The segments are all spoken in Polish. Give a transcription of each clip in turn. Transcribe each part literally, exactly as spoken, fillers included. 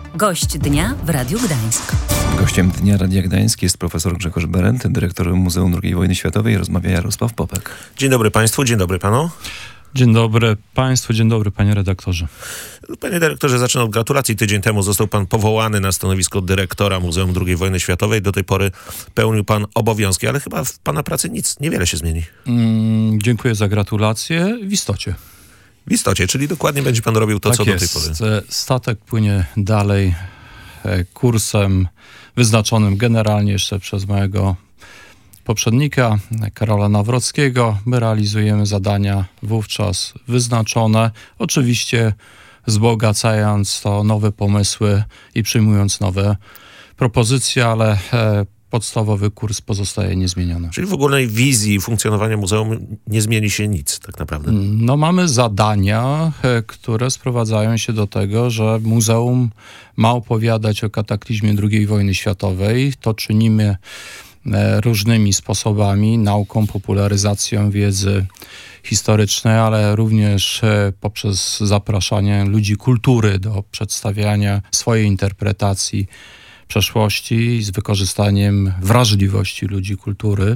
Gość dnia w Radiu Gdańsk. Gościem Dnia Radia Gdańsk jest profesor Grzegorz Berent, dyrektor Muzeum drugiej Wojny Światowej. Rozmawia Jarosław Popek. Dzień dobry państwu, dzień dobry panu. Dzień dobry państwu, dzień dobry panie redaktorze. Panie dyrektorze, zacznę od gratulacji. Tydzień temu został pan powołany na stanowisko dyrektora Muzeum drugiej Wojny Światowej. Do tej pory pełnił pan obowiązki, ale chyba w pana pracy nic, niewiele się zmieni. Mm, dziękuję za gratulacje. W istocie. W istocie, czyli dokładnie będzie pan robił to, tak co jest. do tej pory. Statek płynie dalej kursem wyznaczonym generalnie jeszcze przez mojego poprzednika, Karola Nawrockiego. My realizujemy zadania wówczas wyznaczone, oczywiście wzbogacając to nowe pomysły i przyjmując nowe propozycje, ale podstawowy kurs pozostaje niezmieniony. Czyli w ogólnej wizji funkcjonowania muzeum nie zmieni się nic tak naprawdę? No mamy zadania, które sprowadzają się do tego, że muzeum ma opowiadać o kataklizmie drugiej wojny światowej. To czynimy różnymi sposobami, nauką, popularyzacją wiedzy historycznej, ale również poprzez zapraszanie ludzi kultury do przedstawiania swojej interpretacji przeszłości z wykorzystaniem wrażliwości ludzi kultury.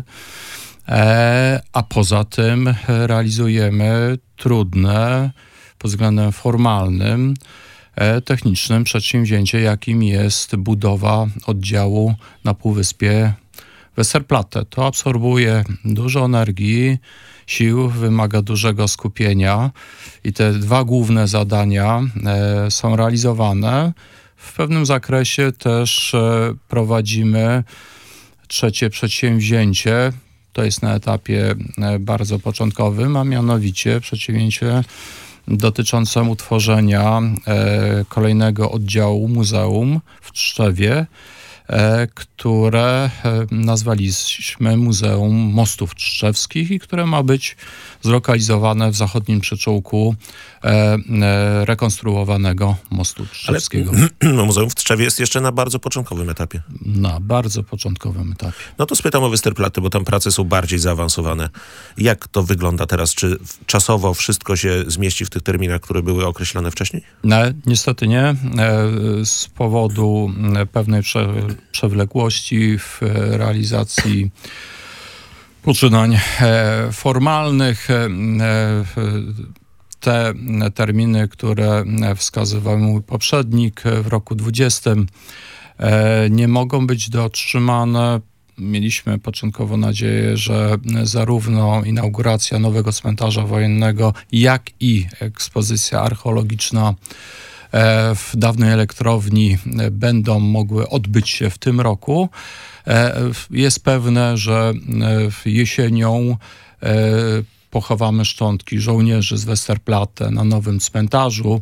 E, a poza tym realizujemy trudne pod względem formalnym, e, technicznym przedsięwzięcie, jakim jest budowa oddziału na Półwyspie Westerplatte. To absorbuje dużo energii, sił, wymaga dużego skupienia i te dwa główne zadania e, są realizowane. W pewnym zakresie też e, prowadzimy trzecie przedsięwzięcie. To jest na etapie e, bardzo początkowym, a mianowicie przedsięwzięcie dotyczące utworzenia e, kolejnego oddziału muzeum w Tczewie, E, które e, nazwaliśmy Muzeum Mostów Tczewskich i które ma być zlokalizowane w zachodnim przyczółku e, e, rekonstruowanego mostu tczewskiego. Ale no, muzeum w Tczewie jest jeszcze na bardzo początkowym etapie. Na bardzo początkowym etapie. No to spytam o Westerplatte, bo tam prace są bardziej zaawansowane. Jak to wygląda teraz? Czy czasowo wszystko się zmieści w tych terminach, które były określone wcześniej? No, niestety nie. E, z powodu pewnej prze, przewlekłości w realizacji poczynań e, formalnych. E, te terminy, które wskazywał mój poprzednik w roku dwudziestym, e, nie mogą być dotrzymane. Mieliśmy początkowo nadzieję, że zarówno inauguracja nowego cmentarza wojennego, jak i ekspozycja archeologiczna w dawnej elektrowni będą mogły odbyć się w tym roku. Jest pewne, że jesienią pochowamy szczątki żołnierzy z Westerplatte na nowym cmentarzu,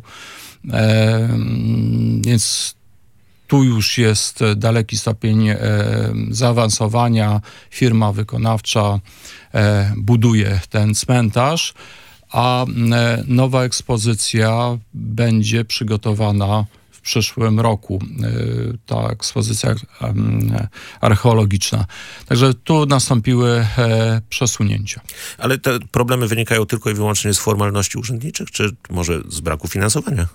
więc tu już jest daleki stopień e, zaawansowania. Firma wykonawcza e, buduje ten cmentarz, a e, nowa ekspozycja będzie przygotowana w przyszłym roku. E, ta ekspozycja e, archeologiczna. Także tu nastąpiły e, przesunięcia. Ale te problemy wynikają tylko i wyłącznie z formalności urzędniczych, czy może z braku finansowania?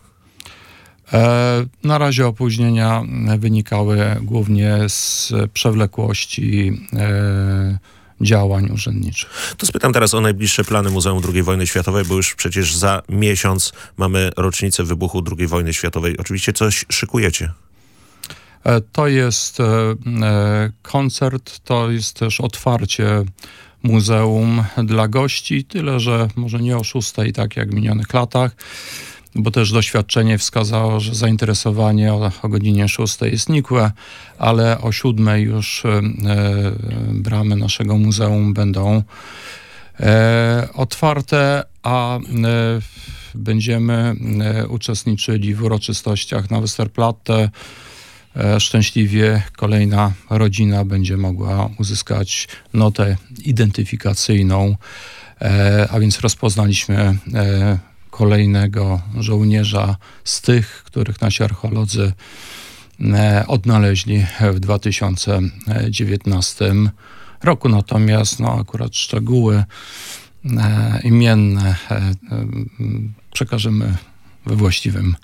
Na razie opóźnienia wynikały głównie z przewlekłości działań urzędniczych. To spytam teraz o najbliższe plany Muzeum drugiej Wojny Światowej, bo już przecież za miesiąc mamy rocznicę wybuchu drugiej Wojny Światowej. Oczywiście coś szykujecie. To jest koncert, to jest też otwarcie muzeum dla gości, tyle że może nie o szóstej, tak jak w minionych latach, bo też doświadczenie wskazało, że zainteresowanie o, o godzinie szóstej jest nikłe, ale o siódmej już e, bramy naszego muzeum będą e, otwarte, a e, będziemy e, uczestniczyli w uroczystościach na Westerplatte. E, szczęśliwie kolejna rodzina będzie mogła uzyskać notę identyfikacyjną, e, a więc rozpoznaliśmy e, kolejnego żołnierza z tych, których nasi archeolodzy odnaleźli w dwa tysiące dziewiętnastym roku. Natomiast no, akurat szczegóły imienne przekażemy we właściwym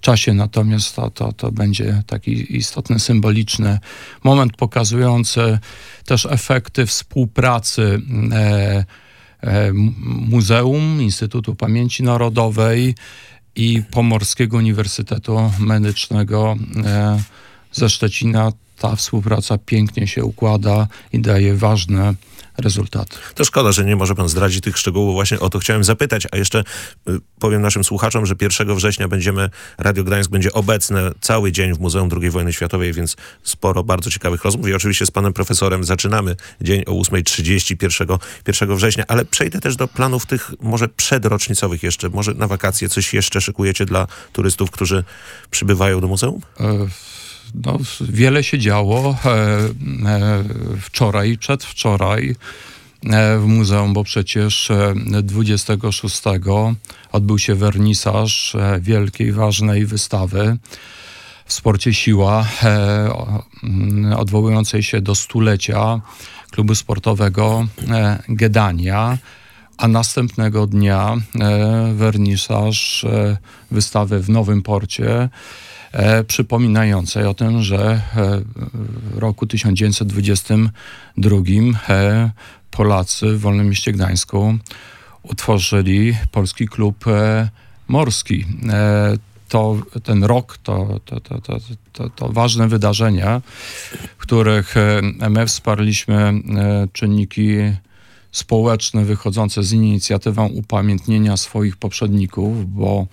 czasie, natomiast to, to, to będzie taki istotny, symboliczny moment pokazujący też efekty współpracy e, e, Muzeum Instytutu Pamięci Narodowej i Pomorskiego Uniwersytetu Medycznego e, ze Szczecina. Ta współpraca pięknie się układa i daje ważne rezultaty. To szkoda, że nie może pan zdradzić tych szczegółów. Właśnie o to chciałem zapytać, a jeszcze y, powiem naszym słuchaczom, że pierwszego września będziemy, Radio Gdańsk będzie obecne cały dzień w Muzeum drugiej Wojny Światowej, więc sporo bardzo ciekawych rozmów i oczywiście z panem profesorem zaczynamy dzień o ósma trzydzieści pierwszego września, ale przejdę też do planów tych może przedrocznicowych jeszcze, może na wakacje coś jeszcze szykujecie dla turystów, którzy przybywają do muzeum? E- No, wiele się działo e, e, wczoraj, przedwczoraj e, w muzeum, bo przecież dwudziestego szóstego odbył się wernisaż e, wielkiej, ważnej wystawy w sporcie Siła, e, odwołującej się do stulecia klubu sportowego e, Gedania, a następnego dnia e, wernisaż e, wystawy w Nowym Porcie, E, przypominającej o tym, że e, w roku tysiąc dziewięćset dwudziestym drugim e, Polacy w Wolnym Mieście Gdańsku utworzyli Polski Klub e, Morski. E, to, ten rok to, to, to, to, to, to ważne wydarzenia, w których e, my wsparliśmy e, czynniki społeczne wychodzące z inicjatywą upamiętnienia swoich poprzedników, bo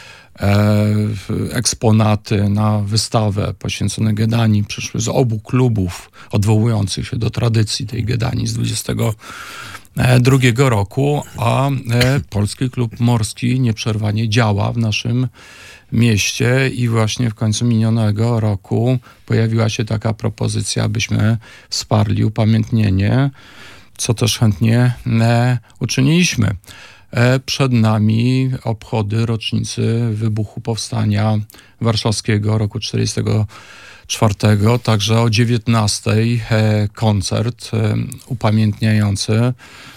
eksponaty na wystawę poświęcone Gedanii przyszły z obu klubów odwołujących się do tradycji tej Gedanii z dwudziestego drugiego roku, a Polski Klub Morski nieprzerwanie działa w naszym mieście i właśnie w końcu minionego roku pojawiła się taka propozycja, abyśmy wsparli upamiętnienie, co też chętnie uczyniliśmy. Przed nami obchody rocznicy wybuchu Powstania Warszawskiego roku czterdziestego czwartego, także o dziewiętnastej koncert upamiętniający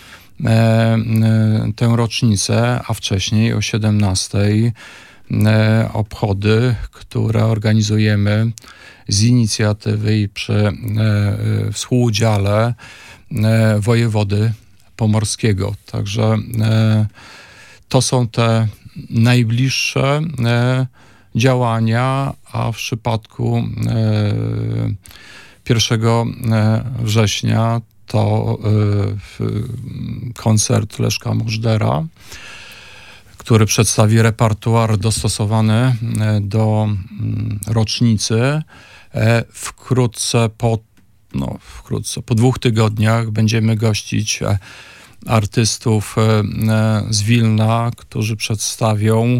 tę rocznicę, a wcześniej o siedemnastej obchody, które organizujemy z inicjatywy i przy współudziale wojewody pomorskiego. Także e, to są te najbliższe e, działania, a w przypadku e, pierwszego września to e, koncert Leszka Możdżera, który przedstawi repertuar dostosowany do m, rocznicy. E, wkrótce po No, wkrótce, po dwóch tygodniach będziemy gościć artystów z Wilna, którzy przedstawią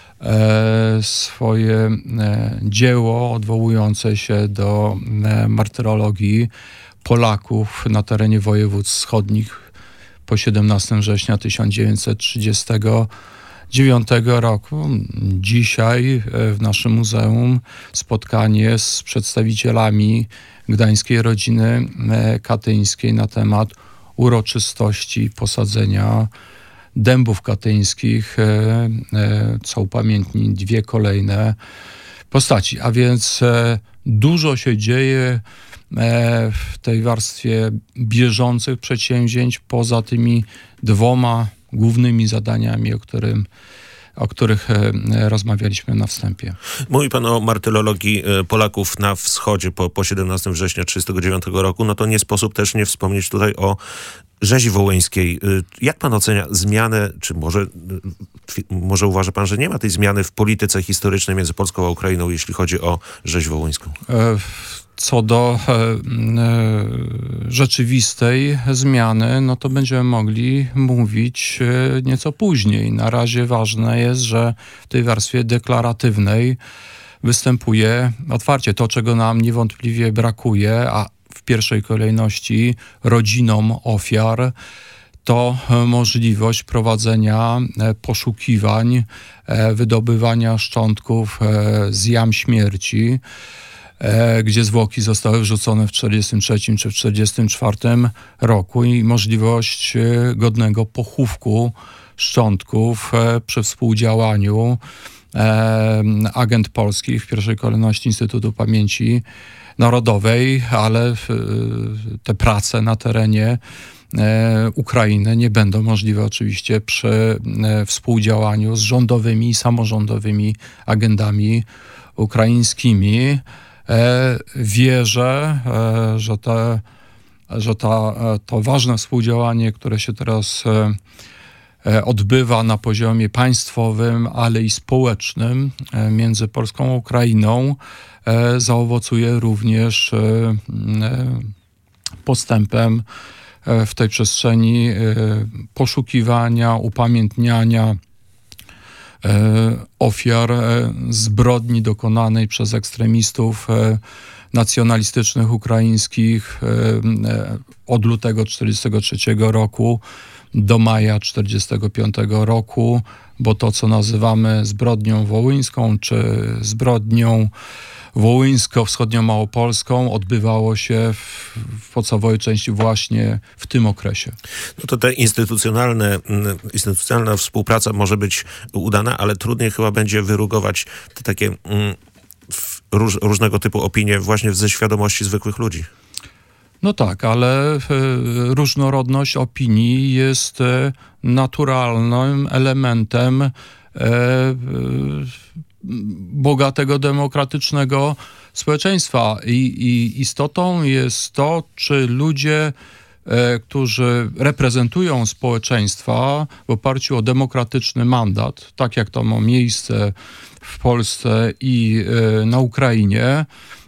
swoje dzieło odwołujące się do martyrologii Polaków na terenie województw wschodnich po siedemnastego września tysiąc dziewięćset trzydziestego dziewiątego roku. Dzisiaj w naszym muzeum spotkanie z przedstawicielami gdańskiej rodziny katyńskiej na temat uroczystości posadzenia dębów katyńskich, co upamiętni dwie kolejne postaci. A więc dużo się dzieje w tej warstwie bieżących przedsięwzięć, poza tymi dwoma głównymi zadaniami, o którym o których rozmawialiśmy na wstępie. Mówi pan o martyrologii Polaków na wschodzie po, po siedemnastego września tysiąc dziewięćset trzydziestego dziewiątego roku, no to nie sposób też nie wspomnieć tutaj o rzezi wołyńskiej. Jak pan ocenia zmianę, czy może, może uważa pan, że nie ma tej zmiany w polityce historycznej między Polską a Ukrainą, jeśli chodzi o rzeź wołyńską? Co do e, e, rzeczywistej zmiany, no to będziemy mogli mówić e, nieco później. Na razie ważne jest, że w tej warstwie deklaratywnej występuje otwarcie to, czego nam niewątpliwie brakuje, a w pierwszej kolejności rodzinom ofiar, to możliwość prowadzenia poszukiwań, wydobywania szczątków z jam śmierci, gdzie zwłoki zostały wrzucone w czterdziestym trzecim czy w czterdziestym czwartym roku i możliwość godnego pochówku szczątków przy współdziałaniu agent polskich, w pierwszej kolejności Instytutu Pamięci Narodowej, ale te prace na terenie Ukrainy nie będą możliwe oczywiście przy współdziałaniu z rządowymi i samorządowymi agendami ukraińskimi. Wierzę, że, te, że ta, to ważne współdziałanie, które się teraz odbywa na poziomie państwowym, ale i społecznym między Polską a Ukrainą, zaowocuje również postępem w tej przestrzeni poszukiwania, upamiętniania ofiar zbrodni dokonanej przez ekstremistów nacjonalistycznych ukraińskich od lutego tysiąc dziewięćset czterdziestego trzeciego roku do maja tysiąc dziewięćset czterdziestego piątego roku, bo to, co nazywamy zbrodnią wołyńską czy zbrodnią wołyńsko-wschodnio-małopolską, odbywało się w, w podstawowej części właśnie w tym okresie. No to te instytucjonalne, instytucjonalna współpraca może być udana, ale trudniej chyba będzie wyrugować te takie mm, róż, różnego typu opinie właśnie ze świadomości zwykłych ludzi. No tak, ale e, różnorodność opinii jest e, naturalnym elementem e, e, bogatego, demokratycznego społeczeństwa. I, i istotą jest to, czy ludzie, e, którzy reprezentują społeczeństwa w oparciu o demokratyczny mandat, tak jak to ma miejsce w Polsce i e, na Ukrainie, e,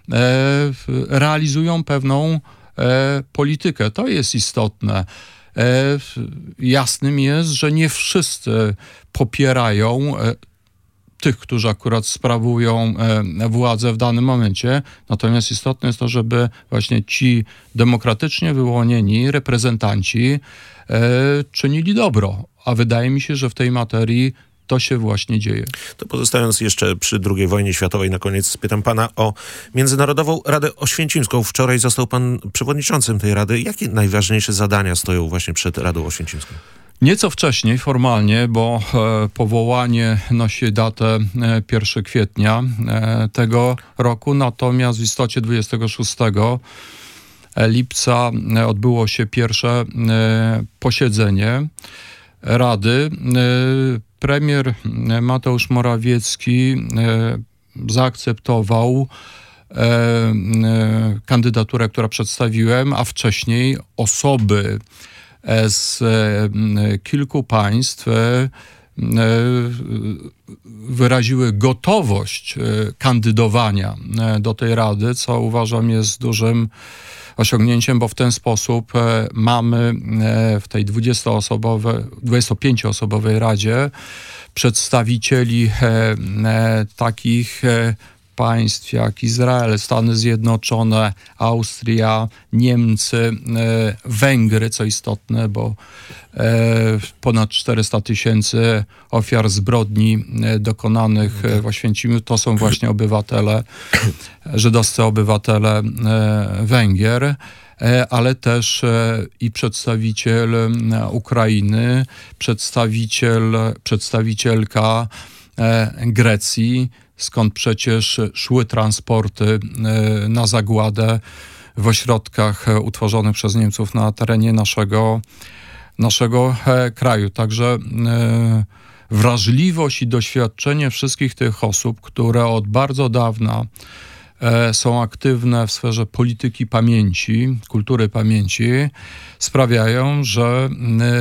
realizują pewną e, politykę. To jest istotne. E, jasnym jest, że nie wszyscy popierają e, tych, którzy akurat sprawują e, władzę w danym momencie. Natomiast istotne jest to, żeby właśnie ci demokratycznie wyłonieni reprezentanci e, czynili dobro. A wydaje mi się, że w tej materii to się właśnie dzieje. To pozostając jeszcze przy drugiej wojnie światowej, na koniec spytam pana o Międzynarodową Radę Oświęcimską. Wczoraj został pan przewodniczącym tej Rady. Jakie najważniejsze zadania stoją właśnie przed Radą Oświęcimską? Nieco wcześniej formalnie, bo e, powołanie nosi datę e, pierwszego kwietnia e, tego roku, natomiast w istocie dwudziestego szóstego lipca e, odbyło się pierwsze e, posiedzenie Rady. E, premier Mateusz Morawiecki e, zaakceptował e, e, kandydaturę, którą przedstawiłem, a wcześniej osoby z kilku państw wyraziły gotowość kandydowania do tej Rady, co uważam jest dużym osiągnięciem, bo w ten sposób mamy w tej dwudziestopięcioosobowej Radzie przedstawicieli takich państw jak Izrael, Stany Zjednoczone, Austria, Niemcy, Węgry, co istotne, bo ponad czterysta tysięcy ofiar zbrodni dokonanych w Oświęcimiu to są właśnie obywatele, żydowscy obywatele Węgier, ale też i przedstawiciel Ukrainy, przedstawiciel, przedstawicielka Grecji, skąd przecież szły transporty na zagładę w ośrodkach utworzonych przez Niemców na terenie naszego, naszego kraju. Także wrażliwość i doświadczenie wszystkich tych osób, które od bardzo dawna są aktywne w sferze polityki pamięci, kultury pamięci, sprawiają, że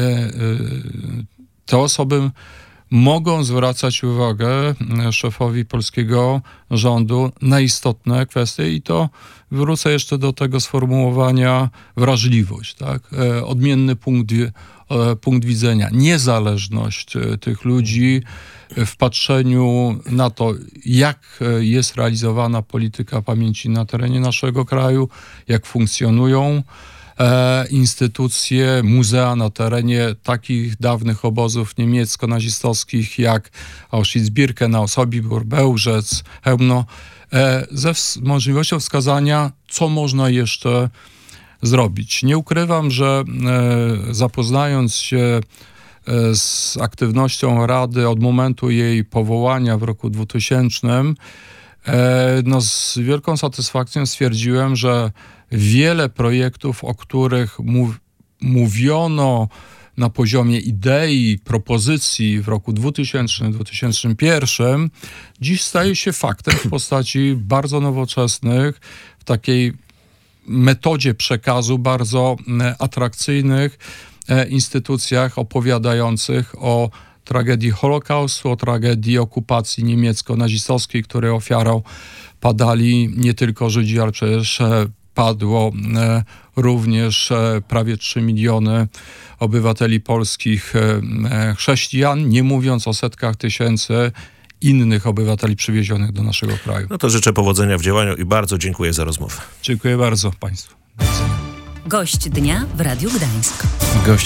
te osoby mogą zwracać uwagę szefowi polskiego rządu na istotne kwestie i to wrócę jeszcze do tego sformułowania wrażliwość, tak? Odmienny punkt, punkt widzenia, niezależność tych ludzi w patrzeniu na to, jak jest realizowana polityka pamięci na terenie naszego kraju, jak funkcjonują instytucje, muzea na terenie takich dawnych obozów niemiecko-nazistowskich jak Auschwitz-Birkenau, Sobibór, Bełżec, Chełmno, ze możliwością wskazania, co można jeszcze zrobić. Nie ukrywam, że zapoznając się z aktywnością Rady od momentu jej powołania w roku dwutysięcznym, no z wielką satysfakcją stwierdziłem, że wiele projektów, o których mów, mówiono na poziomie idei, propozycji w roku dwutysięcznym, dwa tysiące pierwszym, dziś staje się faktem w postaci bardzo nowoczesnych, w takiej metodzie przekazu bardzo atrakcyjnych instytucjach opowiadających o tragedii Holokaustu, o tragedii okupacji niemiecko-nazistowskiej, której ofiarą padali nie tylko Żydzi, ale przecież padło również prawie trzy miliony obywateli polskich chrześcijan, nie mówiąc o setkach tysięcy innych obywateli przywiezionych do naszego kraju. No to życzę powodzenia w działaniu i bardzo dziękuję za rozmowę. Dziękuję bardzo Państwu. Gość dnia w Radiu Gdańsk. Gość